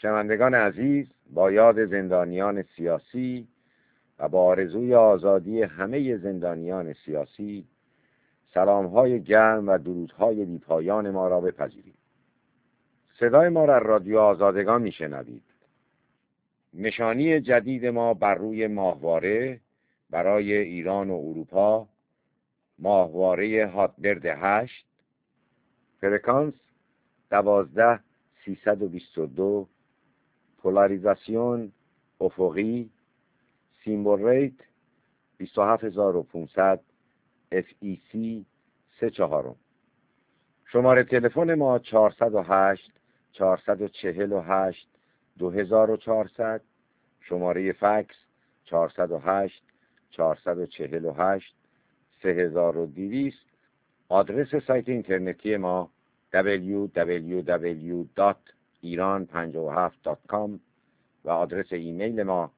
شنوندگان عزیز، با یاد زندانیان سیاسی و با آرزوی آزادی همه زندانیان سیاسی، سلام‌های گرم و درودهای بی‌پایان ما را بپذیرید. صدای ما را رادیو آزادگان میشنوید. نشانی جدید ما بر روی ماهواره برای ایران و اروپا، ماهواره هاتبرد 8، فرکانس 12322، پولاریزاسیون افقی، سیمبل ریت 27500، FEC 34. شماره تلفن ما 408 448 2400، شماره فکس 408 448 3200. آدرس سایت اینترنتی ما www.iran57.com و آدرس ایمیل ما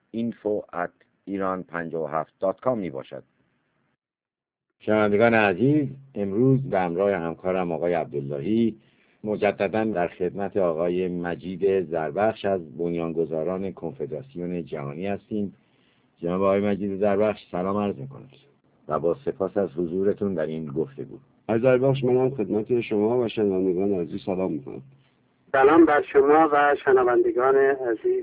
info@iran57.com می باشد. شنوندگان عزیز، امروز به همراه همکارم آقای عبداللهی مجددا در خدمت آقای مجید زربخش از بنیانگذاران کنفدراسیون جهانی هستیم. جناب آقای مجید زربخش، سلام عرض می‌کنم و با سپاس از حضورتون در این گفتگو. آقای زربخش، منم خدمت شما و شنوندگان عزیز سلام می‌کنم. سلام بر شما و شنوندگان عزیز.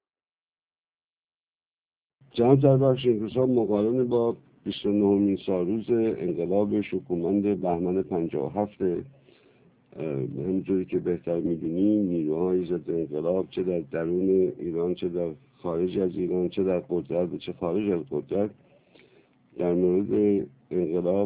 جناب زربخش، این روزها مقارن با 29مین سالروز انقلاب شکوهمند بهمن 57، همونجوری که بهتر می‌دونیم نیروهای ضد انقلاب چه در درون ایران چه در خارج از ایران، چه در قدرت و چه خارج از قدرت، در مورد انقلاب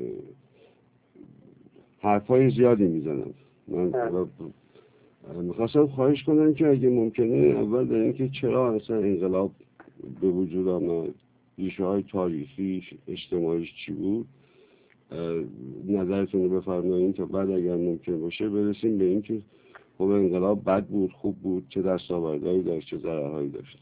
حرفای زیادی میزنن. من میخواستم خواهش کنم که اگه ممکنه اول در اینکه چرا اصلا انقلاب به وجود آمد، ریشه های تاریخی اجتماعیش چی بود، نظرتون رو بفرمایید تا بعد اگر ممکن باشه برسیم به اینکه خب انقلاب بد بود خوب بود، چه دستاوردهایی داشت چه ضررهایی داشت.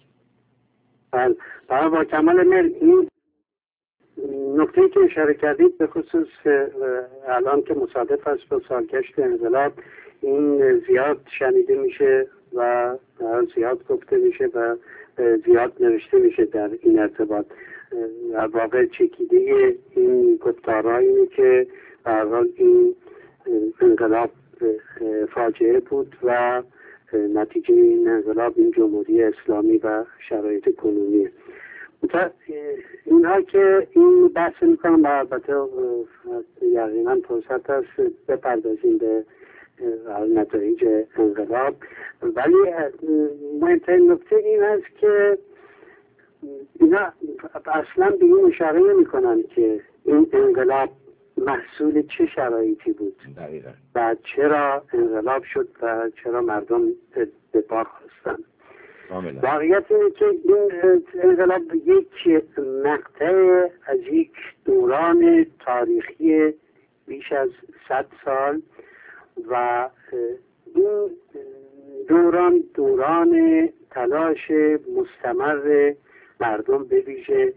با کمال میل، این نکته‌ای که اشاره کردید به خصوص الان که مصادف است با سالگشت انقلاب، این زیاد شنیده میشه و زیاد گفته میشه و زیاد نوشته میشه در این ارتباط. در واقع چکیده این گفتارها اینه که به هر حال این انقلاب فاجعه بود و نتیجه این انقلاب این جمهوری اسلامی و شرایط کنونیه. اینها که این بحث میکنم و البته یقینا فرصت هست بپردازیم به نتایج انقلاب، ولی مهمترین نکته این هست که اینا اصلا به این اشاره نمی کنن که این انقلاب محصول چه شرایطی بود و چرا انقلاب شد و چرا مردم به پا خواستن. واقعیت اینه که این انقلاب یک مقطع از یک دوران تاریخی بیش از 100 سال و این دوران تلاش مستمر مردم به ویژه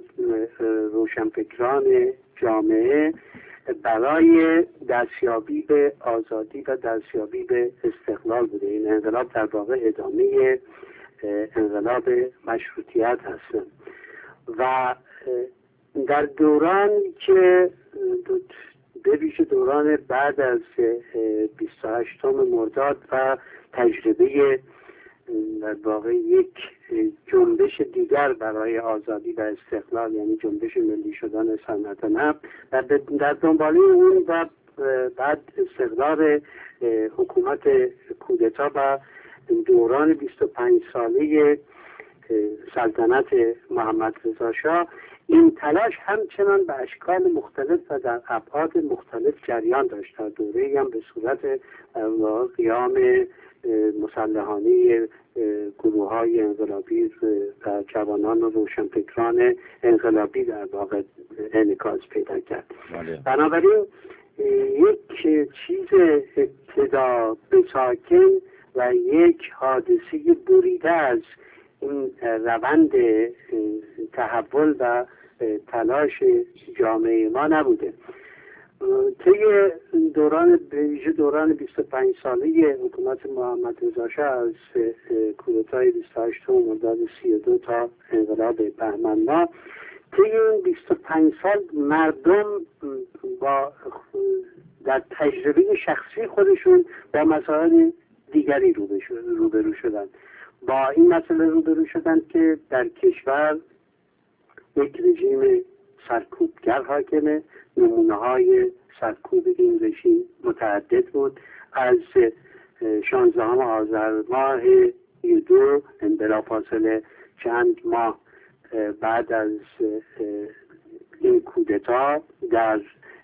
روشنفکران جامعه برای دستیابی به آزادی و دستیابی به استقلال بوده. این انقلاب در واقع ادامه انقلاب مشروطیت هستند و در دورانی که به ویژه دوران بعد از 28 مرداد و تجربه در واقع یک جنبش دیگر برای آزادی و استقلال، یعنی جنبش ملی شدن صنعت نفت، در دنباله اون و بعد استقرار حکومت کودتا و دوران 25 ساله سلطنت محمد رضا شاه، این تلاش همچنان به اشکال مختلف و در ابعاد مختلف جریان داشت. در دوره‌ای هم به صورت قیام مسلحانه گروه‌های انقلابی و جوانان و روشنفکران انقلابی در واقع انعکاس پیدا کرد. بنابراین یک چیز ابتدا بساکن و یک حادثه بریده از این روند تحول و تلاش جامعه ما نبوده. طی دوران به دوران 25 ساله حکومت محمد رضا شاه از کودتای 28 مرداد 32 تا انقلاب بهمن ماه، طی این 25 سال مردم با در تجربه شخصی خودشون با مسائل دیگری روبرو شدن. با این مسئله روبرو شدن که در کشور یک رژیم سرکوبگر حاکمه. نمونه های سرکوب این رژیم متعدد بود. از 16 آذر ماه 2002 بلافاصله چند ماه بعد از این کودتا در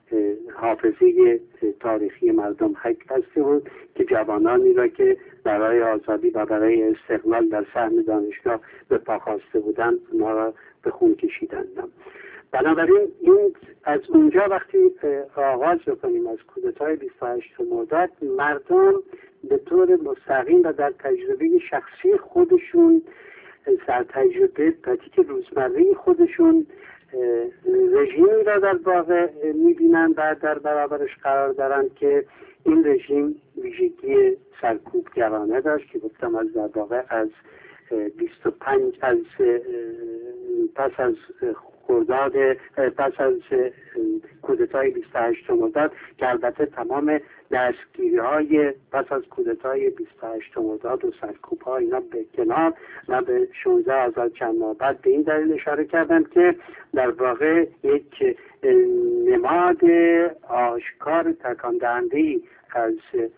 حافظه تاریخی مردم حک بسته بود که جوانانی را که برای آزادی و برای استقلال در صحن دانشگاه به پا خواسته بودند اونا را به خون کشیدند. بنابراین این از اونجا وقتی آغاز بکنیم از کودتای 28 مرداد، مردم به طور مستقیم و در تجربه شخصی خودشون، در تجربه پراتیک روزمره خودشون رژیمی را در واقع میبینن و در برابرش قرار دارن که این رژیم ویژگی سرکوبگرانه داشت که گفتم از در واقع از 25 از پس از خرداد پس از کودتای 28 مرداد که البته تمام دستگیری های پس از کودتای 28 مرداد و سرکوب ها اینا به کنار و به 16 آذر چند ماه بعد به این دلیل اشاره کردن که در واقع یک نماد آشکار تکان دهنده از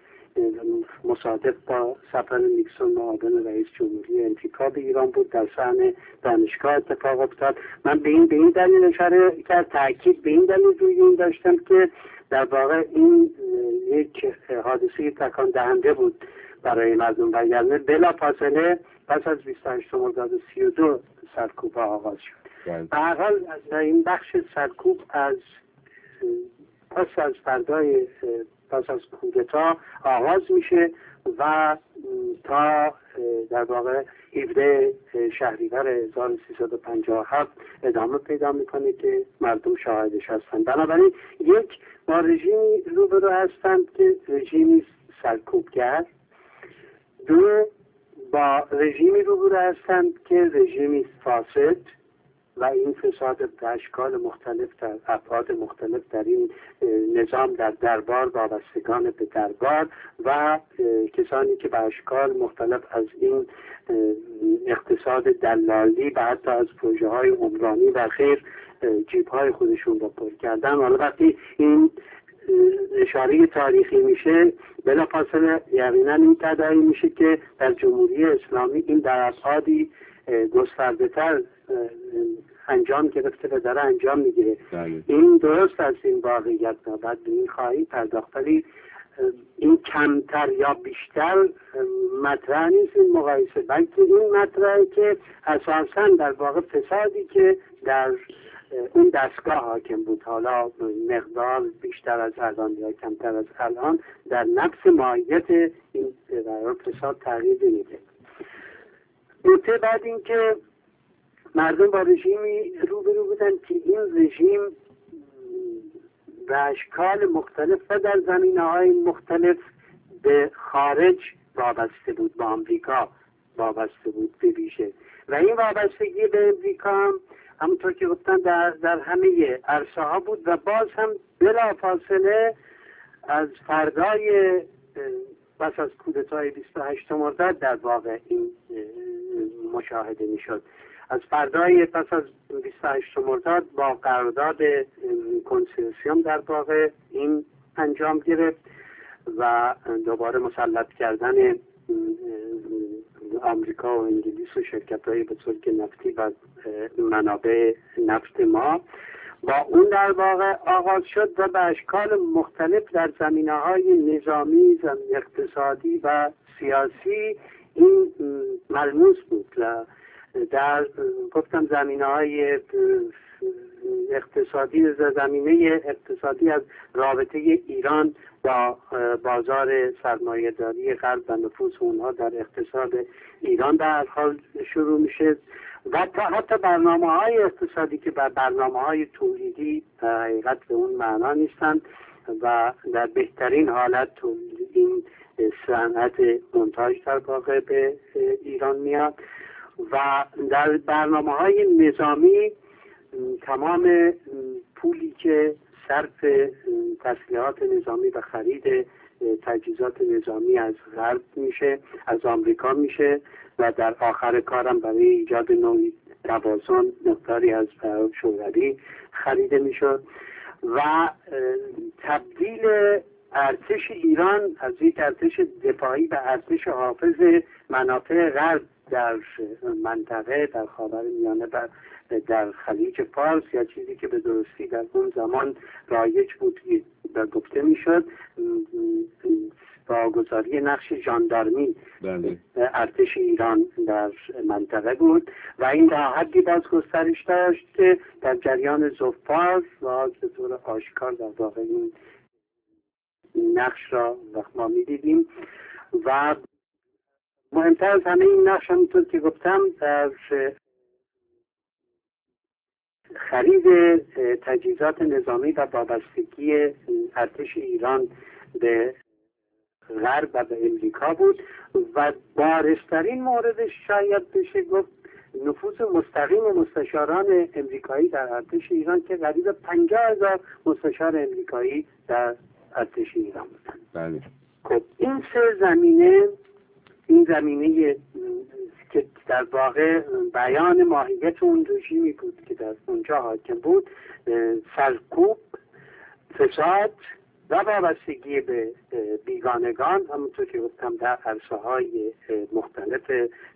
مصادف با سفر نیکسون معاون رئیس جمهوری امریکا به ایران بود در صحن دانشگاه اتفاق افتاد. من به این دلیل اشاره کرد، تاکید به این دلیل روی این داشتم که در واقع این یک حادثه تکان دهنده بود برای مردم، وگرنه بلافاصله پس از 28 مرداد 32 سرکوب آغاز شد. به هر حال این بخش سرکوب از پس از فردای پس از کودتا آغاز میشه و تا در واقع 17 شهریور 1357 ادامه پیدا میکنه که مردم شاهدش هستند. بنابراین یک، با رژیمی روبرو هستند که رژیمی سرکوبگر. دو، با رژیمی روبرو هستند که رژیمی فاسد و این فساد به اشکال مختلف در افراد مختلف در این نظام در دربار، وابستگان به دربار و کسانی که به اشکال مختلف از این اقتصاد دلالی و حتی از پروژه های عمرانی و غیر جیب های خودشون را پر کردن. حالا وقتی این اشاره تاریخی میشه بلافاصله یقینا این تداعی میشه که در جمهوری اسلامی این در ابعادی گسترده تر انجام گرفته و داره انجام میگیره. این درست از این واقعیت نباید به این خواهی پرداخت، ولی این کمتر یا بیشتر مطرح نیست این مقایسه، بلکه این مطرحه که اساساً در واقع فسادی که در اون دستگاه حاکم بود، حالا مقدار بیشتر از الان یا کمتر از الان، در نفس ماهیت این فساد تغییر میده. نکته بعد این که مردم با رژیمی روبرو بودن که این رژیم به اشکال مختلف و در زمینه‌های مختلف به خارج وابسته بود، با آمریکا وابسته بود به ویژه، و این وابستگی به امریکا همونطور که گفتن در همه عرصه ها بود و باز هم بلافاصله از فردای پس از کودتای 28 مرداد در واقع این مشاهده میشد. از فردای پس از 28 مرداد با قرارداد کنسورسیوم در واقع این انجام گرفت و دوباره مسلط کردن آمریکا و انگلیس و شرکت‌های بزرگ نفتی و منابع نفت ما با اون در واقع آغاز شد و به اشکال مختلف در زمینه‌های نظامی، اقتصادی و سیاسی این ملموس بود. در گفتم زمینه‌های اقتصادی، زمینه اقتصادی از رابطه ایران با بازار سرمایه‌داری غرب و نفوذ اونها در اقتصاد ایران در حال شروع میشه و تا حتی برنامه‌های اقتصادی که برنامه‌های تولیدی در حقیقت به اون معنا نیستند و در بهترین حالت این صنعت مونتاژ در واقع به ایران میاد و در برنامه‌های نظامی تمام پولی که صرف تسلیحات نظامی و خرید تجهیزات نظامی از غرب میشه، از آمریکا میشه و در آخر کارم برای ایجاد نوعی توازن مقداری از شوروی خریده میشد و تبدیل ارتش ایران از یک ارتش دفاعی به ارتش حافظ منافع غرب در منطقه در خاورمیانه و در خلیج فارس یا چیزی که به درستی در اون زمان رایج بود و گفته میشد با گذاری نقش ژاندارمی ارتش ایران در منطقه بود و این تا حدی باز گسترش داشت که در جریان ذوالفقار و به طور آشکار در واقع این نقش را ما می‌دیدیم و مهمتر از همه این نقش همونطور که گفتم در خرید تجهیزات نظامی و وابستگی ارتش ایران به غرب و به امریکا بود و بارزترین موردش شاید بشه گفت نفوذ مستقیم مستشاران امریکایی در ارتش ایران که قریب 50,000 مستشار امریکایی در ارتش ایران بودند. بله. خب این زمینه که در واقع بیان ماهیت اون رژیمی بود که در اونجا حاکم بود، سرکوب، فساد و وابستگی به بیگانگان، همونطور که گفتم در عرصه‌های مختلف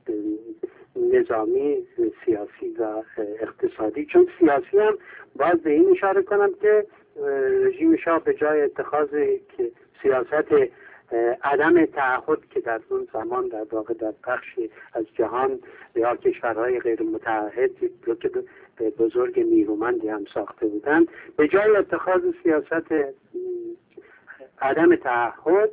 نظامی، سیاسی و اقتصادی. چون سیاسی هم باز به این اشاره کنم که رژیم شاه به جای اتخاذ سیاست عدم تعهد که در اون زمان در واقع در بخشی از جهان یا کشورهای غیر متعهد که بزرگ نیرومندی هم ساخته بودند، به جای اتخاذ سیاست عدم تعهد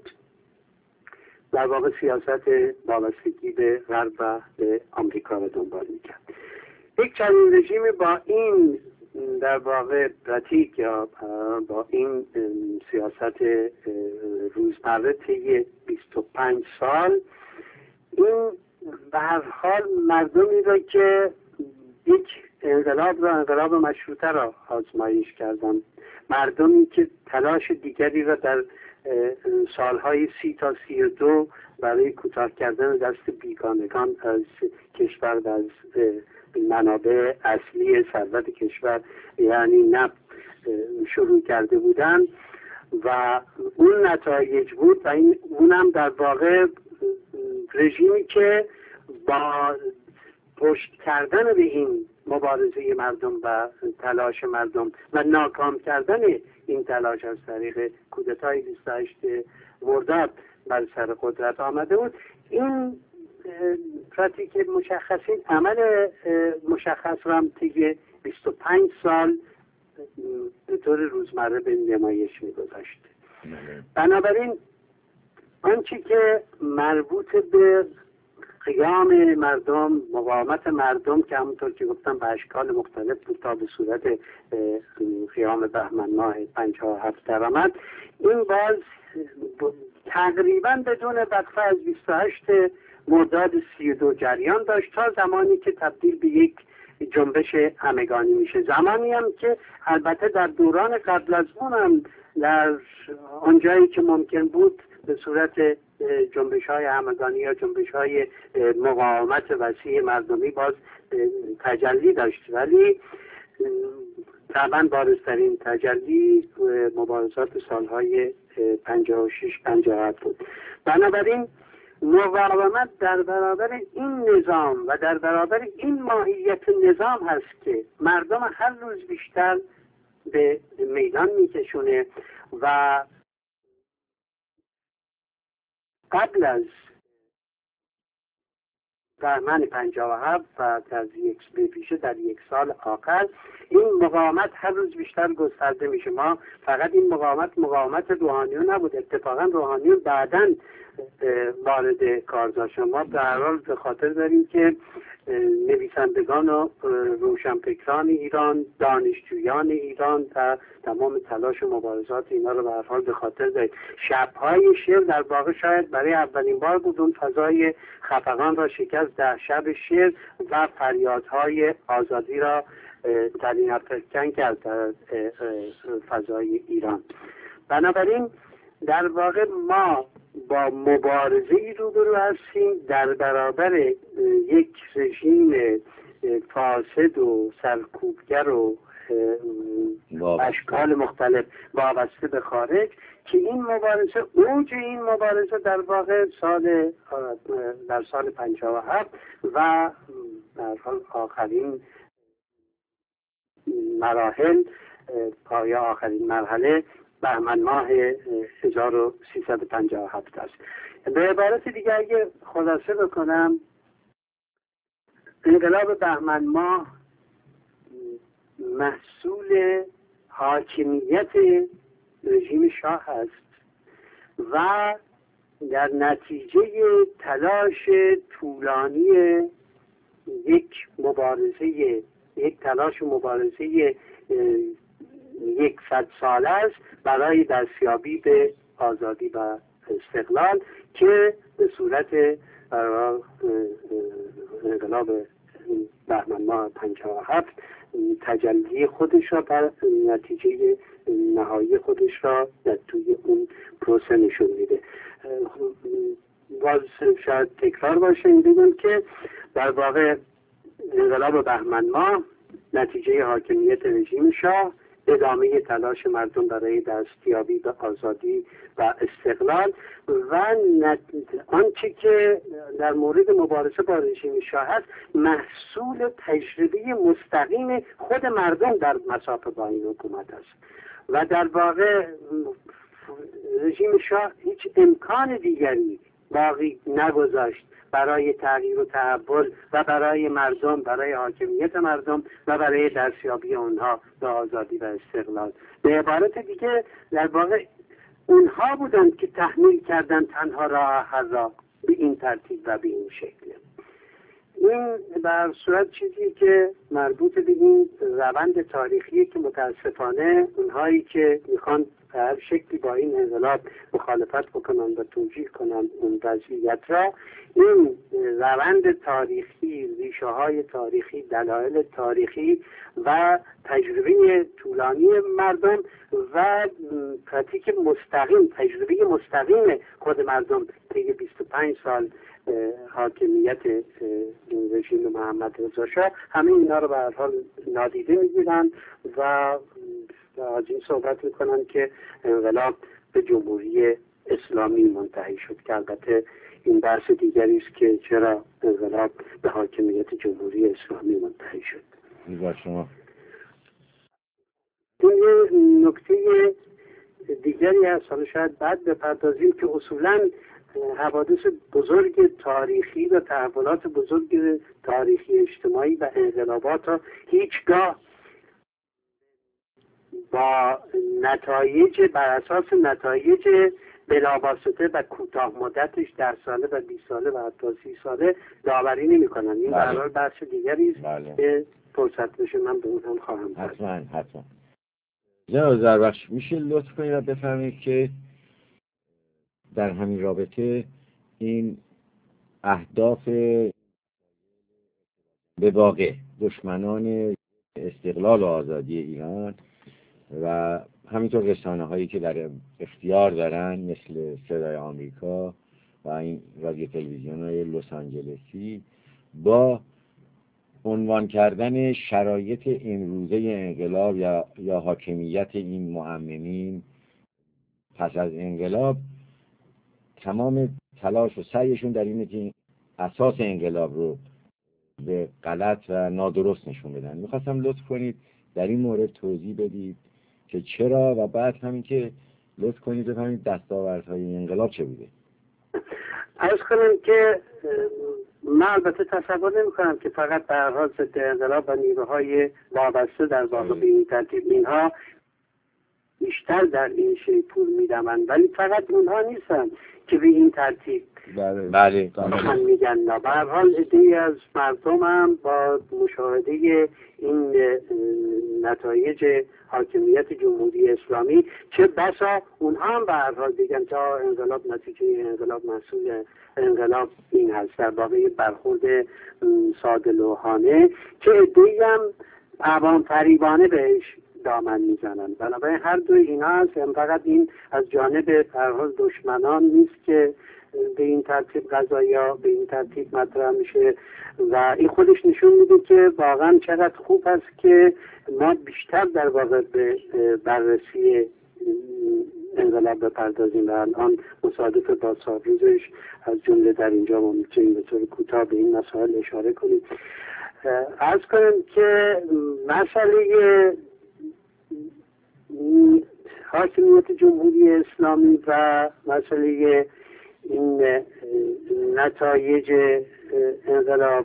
در واقع سیاست وابستگی به غرب و به آمریکا رو دنبال میکرد. یک چنین رژیم با این در واقع پراتیک یا با این سیاست روزمره طی 25 سال این به هر حال مردمی را که یک انقلاب مشروطه را آزمایش کردن، مردمی که تلاش دیگری را در سالهای 30 تا 32 برای کوتاه کردن دست بیگانگان از کشور و از منابع اصلی ثروت کشور یعنی نفت شروع کرده بودن و اون نتایج بود و اونم در واقع رژیمی که با پشت کردن به این مبارزه مردم و تلاش مردم و ناکام کردن این تلاش از طریق کودتای 28 مرداد بر سر قدرت آمده بود. این پراتیک مشخصین عمل مشخص را هم طی 25 سال به طور روزمره به نمایش می‌گذاشت. بنابراین آنچه که مربوط به قیام مردم، مقاومت مردم که همونطور که گفتم به اشکال مختلف بود تا به صورت قیام بهمن ماه 57 درآمد، این باز تقریبا بدون وقفه از 28 مرداد 32 جریان داشت تا زمانی که تبدیل به یک جنبش همگانی میشه. زمانی هم که البته در دوران قبل از اون هم در آنجایی که ممکن بود به صورت جنبش‌های همگانی یا جنبش‌های مقاومت وسیع مردمی باز تجلی داشت، ولی طبعا بارزترین تجلی مبارزات سالهای 56-57 بود. بنابراین مقاومت در برابر این نظام و در برابر این ماهیت نظام هست که مردم هر روز بیشتر به میدان میکشونه و قبل از بهمن 57 و در یک سال آخر این مقاومت هر روز بیشتر گسترده میشه. ما فقط این مقاومت روحانیون نبود، اتفاقا روحانیون بعداً وارد کار داشتن. ما به هر حال به خاطر داریم که نویسندگان و روشنفکران ایران، دانشجویان ایران و تمام تلاش و مبارزات اینا رو به هر حال به خاطر دارید. شب‌های شعر در واقع شاید برای اولین بار بود اون فضای خفقان را شکست در شب شعر و فریادهای آزادی را تلین‌افکن کرد در فضای ایران. بنابراین در واقع ما با مبارزه‌ای روبرو هستیم در برابر یک رژیم فاسد و سرکوبگر و اشکال مختلف وابسته به خارج که این مبارزه، اوج این مبارزه در واقع در سال 57 و در حال آخرین مراحل پایه آخرین مرحله بهمن ماه 1357 است. به عبارت دیگر اگه خلاصه بکنم، انقلاب بهمن ماه محصول حاکمیت رژیم شاه است و در نتیجه تلاش طولانی یک تلاش مبارزه 100 ساله است برای دستیابی به آزادی و استقلال که به صورت انقلاب بهمن ماه 57 تجلی خودش را بر نتیجه نهایی خودش را در توی اون پروسه نشون میده. باز شاید تکرار باشه این بگم که در واقع انقلاب بهمن ماه نتیجه حاکمیت رژیم شاه، ادامه تلاش مردم برای دستیابی به آزادی و استقلال و آنچه که در مورد مبارزه با رژیم شاه است محصول تجربه مستقیم خود مردم در مسافه با این حکومت است و در واقع رژیم شاه هیچ امکان دیگری باقی نگذاشت برای تغییر و تحول و برای مردم، برای حاکمیت مردم و برای دستیابی اونها به آزادی و استقلال. به عبارت دیگه در واقع اونها بودند که تحمیل کردن تنها راه حل را به این ترتیب و به این شکل. این بر صورت چیزی که مربوط به این روند تاریخی که متاسفانه اونهایی که میخوان به هر شکلی با این انقلاب مخالفت بکنن و توجیه کنن اون وضعیت را، این روند تاریخی، ریشه های تاریخی، دلایل تاریخی و تجربه طولانی مردم و پراتیک مستقیم، تجربه مستقیم خود مردم طی 25 سال حاکمیت رژیم محمد رضا شاه، همه اینا رو به هر حال نادیده میگیرن و از این صحبت میکنن که انقلاب به جمهوری اسلامی منتهی شد، که البته این بحث دیگری است که چرا انقلاب به حاکمیت جمهوری اسلامی منتهی شد. شما این نکته دیگری هست، حالا شاید بعد بپردازیم، که اصولاً حوادث بزرگ تاریخی و تحولات بزرگ تاریخی اجتماعی و انقلابات را هیچگاه با بر اساس نتایج بلاواسطه و کوتاه مدتش 10 ساله و 20 ساله و حتی 30 ساله داوری نمی کنن. این برای بحث دیگری است که فرصت بشه من به اون هم خواهم پرداخت. حتما. جناب زربخش میشه لطف کنید و بفرمایید که در همین رابطه این اهداف به واقع دشمنان استقلال و آزادی ایران و همینطور رسانه هایی که در اختیار دارن مثل صدای آمریکا و این رادیو تلویزیون های لس آنجلسی با عنوان کردن شرایط امروزه انقلاب یا حاکمیت این معممین پس از انقلاب، تمام تلاش و سعیشون در اینه که اساس انقلاب رو به غلط و نادرست نشون بدن. میخواستم لطف کنید در این مورد توضیح بدید که چرا و بعد همین که لطف کنید بفهمید دستاوردهای انقلاب چه بوده. عرض کنم که من البته تصور نمی کنم که فقط به هر حال ضد انقلاب و نیروهای وابسته در واقع به این ترتیب اینها بیشتر در این شیپور میدمند، ولی فقط اونها نیستن که به این ترتیب بله من میگن. نه، به هر حال عده‌ای از مردم هم با مشاهده این نتایج حاکمیت جمهوری اسلامی، چه بسا اونها هم به هر حال دیگن تا انقلاب، نتیجه انقلاب، محصول انقلاب این هست، در واقع برخورد ساده‌لوحانه که عده‌ای هم عوام فریبانه بهش دامن میزنن. بنابراین هر دو اینا هست، فقط این از جانب به هر حال دشمنان نیست که به این ترتیب قضایا به این ترتیب مطرح میشه و این خودش نشون میده که واقعا چقدر خوب است که ما بیشتر در واقع به بررسی انقلاب بپردازیم و الان مصادف با سالروزش از جمله در اینجا ما میتونیم به طور کوتاه به این مسائل اشاره کنیم. عرض کنیم که مسئله حاکمیت جمهوری اسلامی و مسئله این نتایج انقلاب،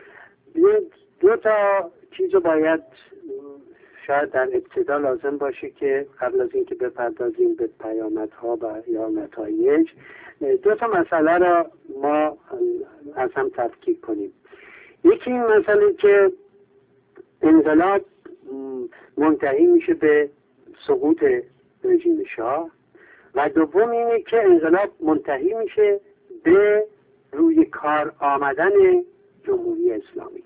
دو تا چیز باید شاید در ابتدا لازم باشه که قبل از اینکه بپردازیم به پیامدها و یا نتایج، دو تا مسئله را ما از هم تفکیک کنیم. یکی این مسئله که انقلاب منتهی میشه به سقوط رژیم شاه و دوم اینه که انقلاب منتهی میشه به روی کار آمدن جمهوری اسلامی.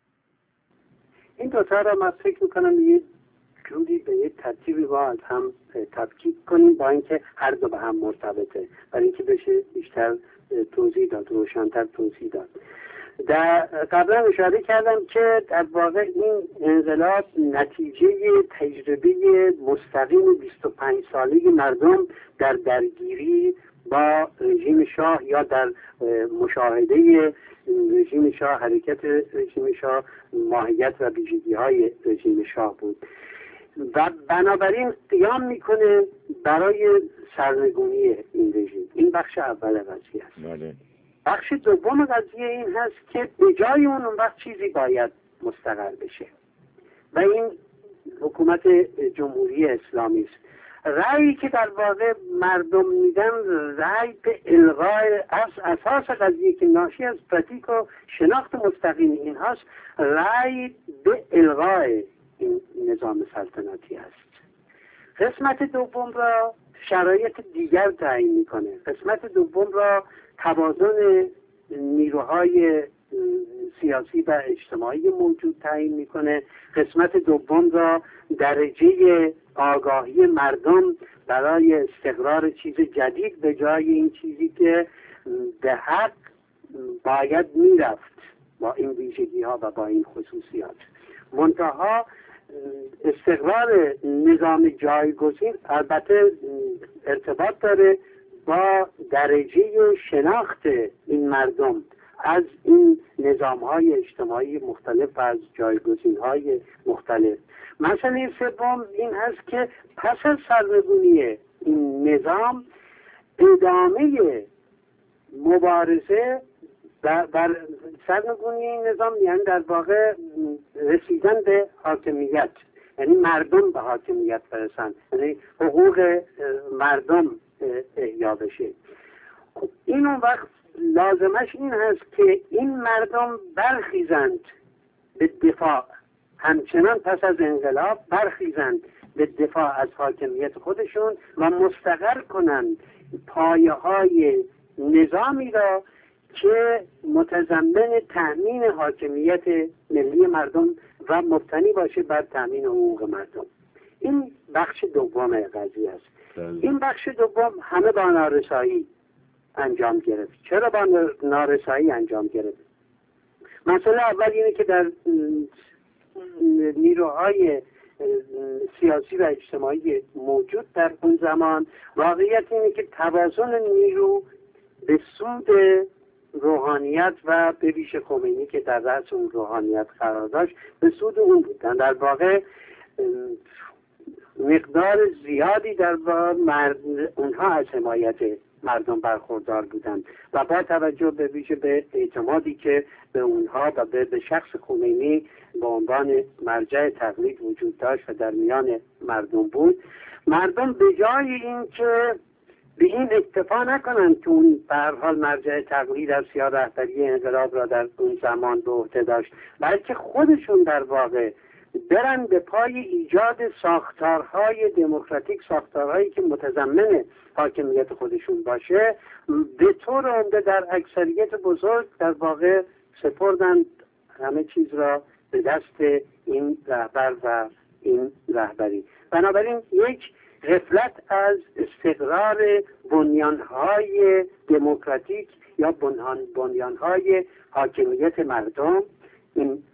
این دوتا را من فکر میکنم یه جوری به یه ترتیبی باید هم تفکیک کنیم، با اینکه هر دو به هم مرتبطه، برای اینکه بشه بیشتر توضیح داد، روشن‌تر توضیح داد. در قبلا اشاره کردم که در واقع این انقلاب نتیجه تجربه مستقیم 25 ساله مردم در درگیری با رژیم شاه یا در مشاهده رژیم شاه، حرکت رژیم شاه، ماهیت و ویژگی‌های رژیم شاه بود و بنابراین قیام میکنه برای سرنگونی این رژیم. این بخش اول قضیه است. بخش دوم قضیه این هست که به جای اون وقت چیزی باید مستقر بشه و این حکومت جمهوری اسلامی است. رأیی که در واقع مردم میدن رأی به الغای اساس قضیه که ناشی از پراتیک و شناخت مستقیم این هست، رأی به الغای این نظام سلطنتی است. قسمت دوم را شرایط دیگر تعیین میکنه. قسمت دوم را توازن نیروهای سیاسی و اجتماعی موجود تعیین میکنه. قسمت دوم را درجه آگاهی مردم برای استقرار چیز جدید به جای این چیزی که به حق باید میرفت با این ویژگی ها و با این خصوصیات. منتها استقرار نظام جایگزین البته ارتباط داره با درجه شناخت این مردم از این نظام‌های اجتماعی مختلف و از جایگزین‌های مختلف. مسئله سوم این هست که پس از سرنگونی این نظام ادامه مبارزه بر سرنگونی این نظام، یعنی در واقع رسیدن به حاکمیت، یعنی مردم به حاکمیت برسن، یعنی حقوق مردم احیا بشه. این اون وقت لازمش این هست که این مردم برخیزند به دفاع، همچنان پس از انقلاب برخیزند به دفاع از حاکمیت خودشون و مستقر کنند پایه های نظامی را که متضمن تأمین حاکمیت ملی مردم و مبتنی باشه بر تأمین حقوق مردم. این بخش دوم قضیه است. این بخش دوم همه با نارسایی انجام گرفت. چرا با نارسایی انجام گرفت؟ مسئله اول اینه که در نیروهای سیاسی و اجتماعی موجود در اون زمان واقعیت اینه که توازن نیرو به سود روحانیت و به ویژه خمینی که در رأس اون روحانیت قرار داشت به سود اون بودن. در واقع مقدار زیادی در واقع اونها از حمایت مردم برخوردار بودند و با توجه به ویژه به اعتمادی که به اونها و به شخص خمینی به عنوان مرجع تقلید وجود داشت و در میان مردم بود، مردم به جای این که به این اکتفا نکنند که اون به هر حال مرجع تقلید است یا رهبری انقلاب را در اون زمان به عهده داشت، بلکه خودشون در واقع برن به پای ایجاد ساختارهای دموکراتیک، ساختارهایی که متضمن حاکمیت خودشون باشه، به طور عمده در اکثریت بزرگ در واقع سپردن همه چیز را به دست این رهبر و این رهبری. بنابراین یک غفلت از استقرار بنیانهای دموکراتیک یا بنیانهای حاکمیت مردم، این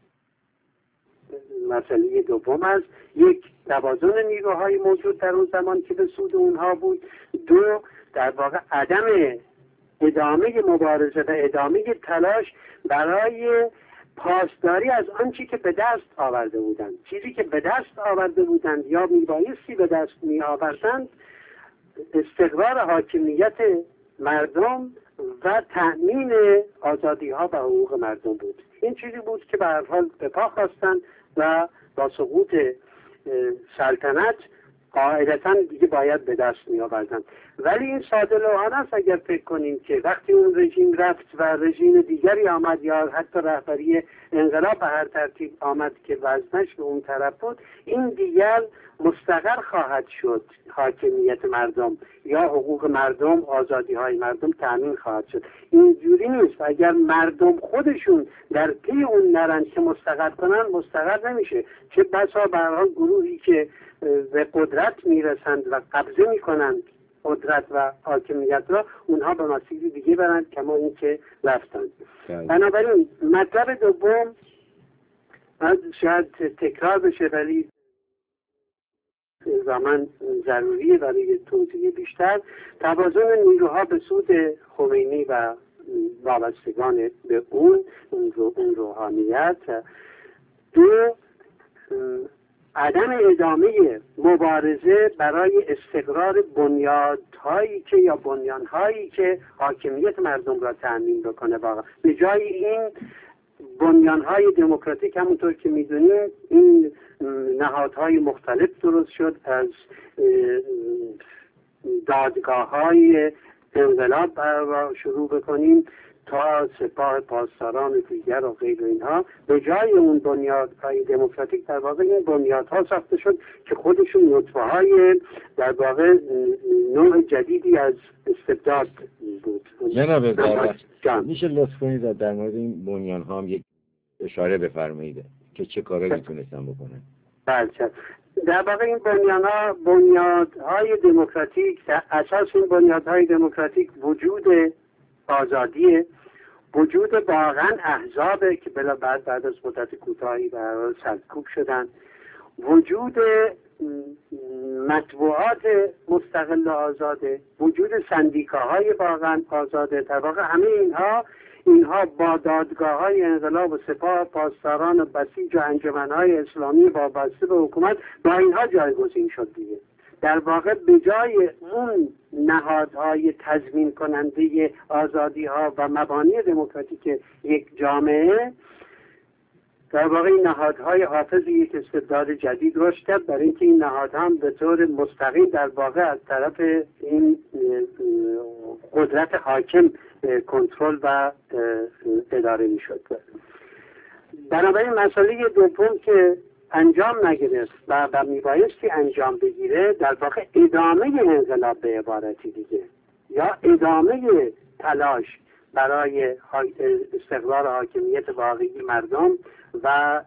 مسئله دوم است. یک، توازن نیروهای موجود در اون زمان که به سود اونها بود. دو، در واقع عدم ادامه مبارزه و ادامه تلاش برای پاسداری از آنچه که به دست آورده بودند. چیزی که به دست آورده بودند یا میبایستی به دست می آوردند استقرار حاکمیت مردم و تأمین آزادی ها و حقوق مردم بود. این چیزی بود که به هر حال به پا خواستند و با سقوط سلطنت قاعدتا دیگه باید به دست می آوردن. ولی این ساده لوحانه است اگر فکر کنیم که وقتی اون رژیم رفت و رژیم دیگری آمد یا حتی رهبری انقلاب به هر ترتیب آمد که وزنش به اون طرف بود، این دیگر مستقر خواهد شد حاکمیت مردم یا حقوق مردم، آزادی های مردم تأمین خواهد شد. اینجوری نیست. اگر مردم خودشون در پی اون نرند که مستقر کنن، مستقر نمیشه. چه بسا به هر حال گروهی که به قدرت میرسند و قبضه میکنند قدرت و حاکمیت را، اونها به مسیری دیگه برند کما این که رفتند. بنابراین مطلب دوم شاید تکرار بشه ولی زمان ضروریه برای توضیح بیشتر. توازن نیروها به سود خمینی و وابستگان به اون روحانیت. دو، عدم ادامه مبارزه برای استقرار بنیادهایی که یا بنیانهایی که حاکمیت مردم را تأمین بکنه. واقعا به جای این بنیانهای دموکراتیک همونطور که میدونید این نهادهای مختلف درست شد، از دادگاه‌های انقلاب را شروع بکنیم تا سپاه پاسداران دیگر و غیر اینها. به جای اون بنیادهای دموکراتیک در واقع این بنیادها ساخته شد که خودشون نطفه‌های در واقع نوع جدیدی از استبداد بود. جناب میشه لطف کنید در مورد این بنیان‌ها هم یک اشاره بفرمایید که چه کاری میتونستن بکنن؟ بله، در واقع این بنیادهای دموکراتیک، اساس این بنیادهای دموکراتیک وجود آزادیه، وجود واقعا احزابه که بعد از مدت کوتاهی برای سرکوب شدن، وجود مطبوعات مستقل آزاده، وجود سندیکاهای واقعا آزاده. در واقع همه اینها با دادگاه‌های انقلاب و سپاه پاسداران و بسیج و انجمن‌های اسلامی وابسته به حکومت با اینها جایگزین شد دیگه. در واقع به جای اون نهادهای تضمین کننده آزادی‌ها و مبانی دموکراتیک یک جامعه، در واقع این نهادهای حافظ یک استبداد جدید رشد کرد، برای اینکه این نهادها هم به طور مستقیم در واقع از طرف این قدرت حاکم کنترل و اداره میشد. بنابراین مسئله دوم که انجام نگرفت و میبایستی انجام بگیره، در واقع ادامه انقلاب به عبارتی دیگه، یا ادامه تلاش برای استقرار حاکمیت واقعی مردم و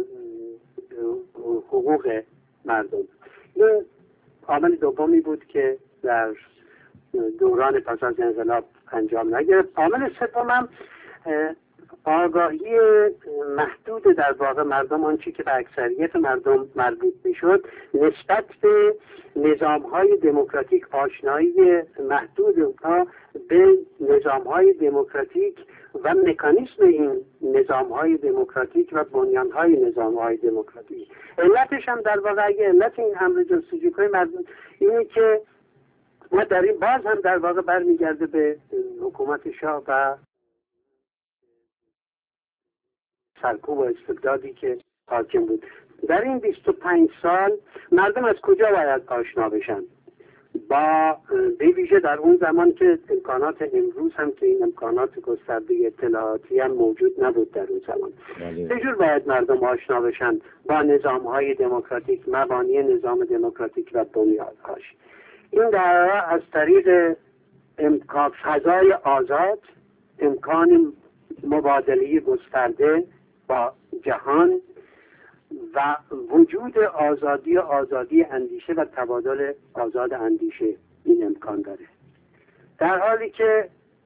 حقوق مردم. این عامل دومی بود که در دوران پس از انقلاب انجام نگرفت. عامل سومم آگاهی محدود در واقع مردم، آنچه که به اکثریت مردم مربوط میشد، نسبت به نظام‌های دموکراتیک، آشنایی محدود اونها به نظام‌های دموکراتیک و مکانیسم این نظام‌های دموکراتیک و بنیان‌های نظام‌های دموکراتیک. علتش هم در واقع اگه علت این امر جستجو کنیم اینه که ما در این باز هم در واقع برمیگرده به حکومت شاه و سرکوب و استبدادی که حاکم بود. در این 25 سال مردم از کجا باید آشنا بشن؟ با به ویژه در اون زمان که امکانات امروز هم که این امکانات گسترده اطلاعاتی هم موجود نبود در اون زمان. چجور باید مردم آشنا بشن با نظام‌های دموکراتیک، مبانی نظام دموکراتیک و بنیادهاش؟ این در از طریق فضای آزاد، امکان مبادله گسترده با جهان و وجود آزادی اندیشه و تبادل آزاد اندیشه این امکان داره. در حالی که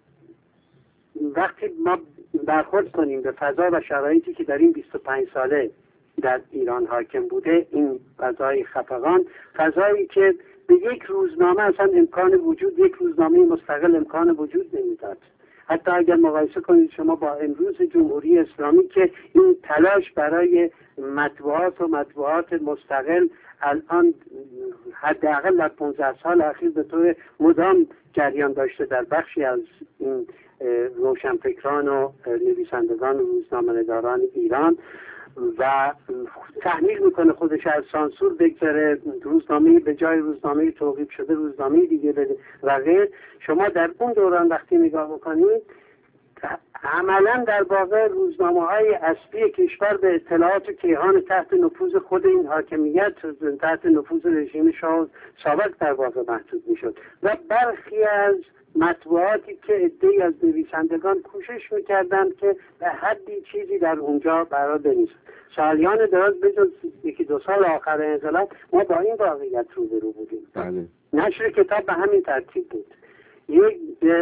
وقتی ما برخورد کنیم به فضا و شرایطی که در این 25 ساله در ایران حاکم بوده، این فضای خفقان، فضایی که به یک روزنامه اصلا امکان وجود، یک روزنامه مستقل امکان وجود نمیداد. حتی اگر مقایسه کنید شما با امروز جمهوری اسلامی که این تلاش برای مطبوعات مستقل الان حداقل در 15 سال اخیر به طور مدام جریان داشته در بخشی از این روشنفکران و نویسندگان و روزنامه‌نگاران ایران و تحمیل میکنه خودش از سانسور بگذاره، روزنامه به جای روزنامه توقیف شده روزنامه دیگه بده و غیر. شما در اون دوران وقتی نگاه بکنید عملا در واقع روزنامه‌های اصلی کشور به اطلاعات و کیهان تحت نفوذ خود این حاکمیت، تحت نفوذ رژیم شاه سابق در واقع محدود میشد و برخی از مطبوعاتی که عده‌ای از نویسندگان کوشش میکردند که به حدی چیزی در اونجا قرار بنویسند. سالیان دراز بجز یکی دو سال آخر انقلاب ما با این واقعیت روبرو بودیم. بله. نشر کتاب به همین ترتیب بود. یک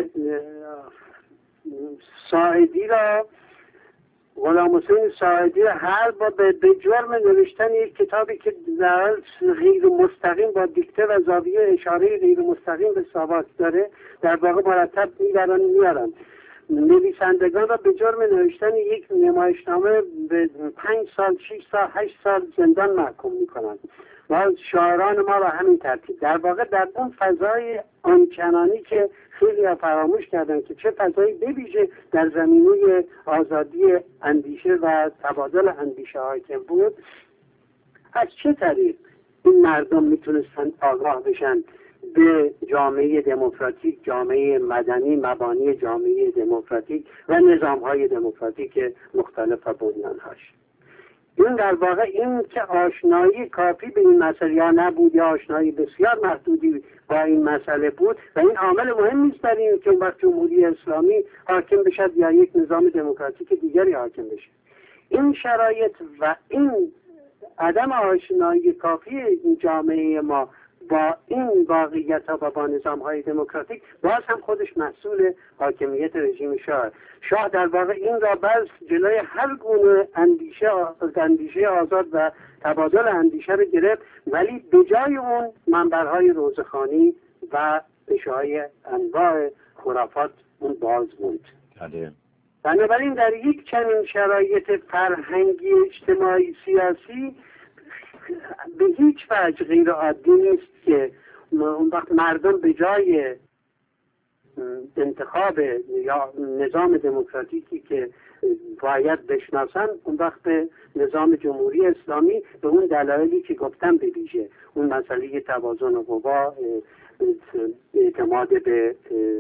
ساعدی را، غلام حسین ساعدی را هر با به جرم نوشتن یک کتابی که در غیر مستقیم با دیکته و زاویه اشاره غیر مستقیم به ساواک داره در واقع مرتب میارن نویسندگان را به جرم نوشتن یک نمایشنامه به 5 سال 6 سال 8 سال زندان محکوم میکنند و شاعران ما را همین ترتیب. در واقع در اون فضای آنچنانی که خیلی فراموش کردن که چه فضایی بویژه در زمینه آزادی اندیشه و تبادل اندیشه حاکم بود، از چه طریق این مردم میتونستن آگاه بشن به جامعه دموکراتیک، جامعه مدنی، مبانی جامعه دموکراتیک و نظام‌های دموکراتیک مختلف و بنیان‌هاش. این در واقع این که آشنایی کافی به این مسئله یا نبود یا آشنایی بسیار محدودی با این مسئله بود و این عامل مهم نیست در این که وقت جمهوری اسلامی حاکم بشد یا یک نظام دموکراتیک دیگری حاکم بشه. این شرایط و این عدم آشنایی کافی این جامعه ما با این واقعیت ها و با نظام های دموکراتیک باز هم خودش مسئول حاکمیت رژیم شاه در واقع این را بس جلوی هر گونه اندیشه آزاد و تبادل اندیشه رو گرفت، ولی به جای اون منبرهای روزخوانی و اشاعه انواع خرافات اون باز بود. بنابراین در یک چنین شرایط فرهنگی اجتماعی سیاسی به هیچ وجه غیر عادی نیست که اون وقت مردم به جای انتخاب یا نظام دموکراتیکی که باید بشناسن اون وقت به نظام جمهوری اسلامی به اون دلایلی که گفتم به ویژه اون مسئله توازن قوا، اعتماد به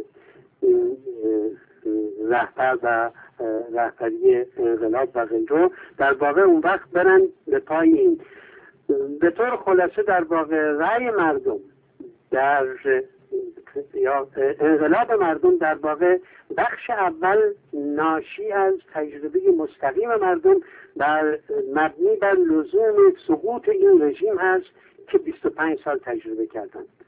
رهبر و رهبری انقلاب و غیره، در واقع اون وقت برن به پای این. به طور خلاصه در واقع رأی مردم در یا انقلاب مردم در واقع بخش اول ناشی از تجربه مستقیم مردم مبنی بر لزوم سقوط این رژیم هست که 25 سال تجربه کردن.